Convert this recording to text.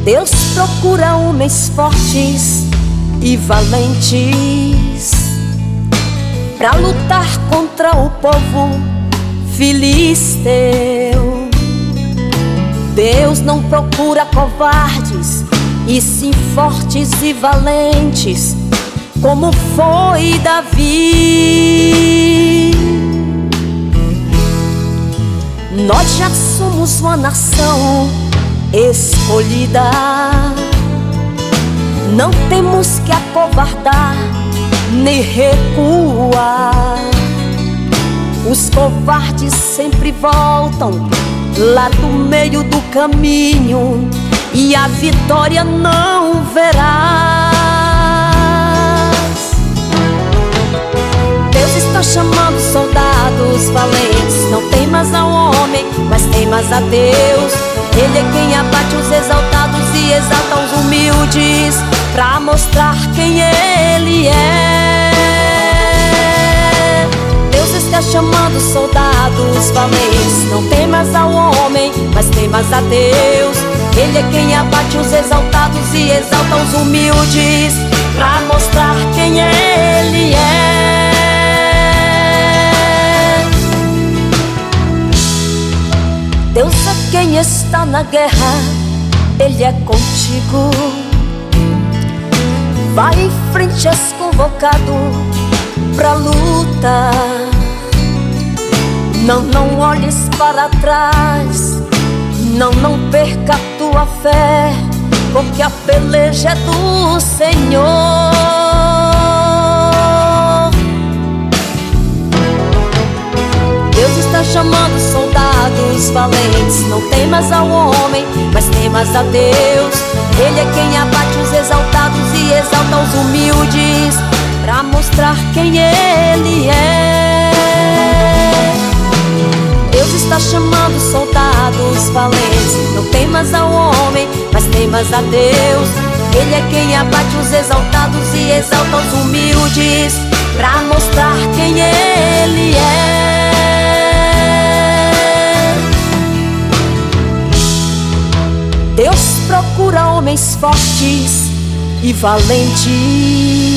Deus procura homens fortes e valentes pra lutar contra o povo filisteu. Deus não procura covardes, e sim fortes e valentes, como foi Davi. Nós já somos uma nação escolhida, não temos que acovardar nem recuar. Os covardes sempre voltam lá do meio do caminho, e a vitória não verás. Deus está chamando soldados valentes. Não temas ao homem, mas temas a Deus. Ele é quem abate os exaltados e exalta os humildes, pra mostrar quem Ele é. Deus está chamando soldados valentes. Não temas ao homem, mas temas a Deus. Ele é quem abate os exaltados e exalta os humildes, pra mostrar quem Ele é. Deus é quem está na guerra, Ele é contigo. Vai em frente, és convocado pra luta. Não olhes para trás, não perca a tua fé, porque a peleja é do Senhor. Deus está chamando soldados valentes. Não temas ao homem, mas temas a Deus. Ele é quem abate os exaltados e exalta os humildes, pra mostrar quem Ele é. Deus está chamando soldados valentes. Não temas ao homem, mas temas a Deus. Ele é quem abate os exaltados e exalta os humildes, pra mostrar quem Ele é. Deus procura homens fortes e valentes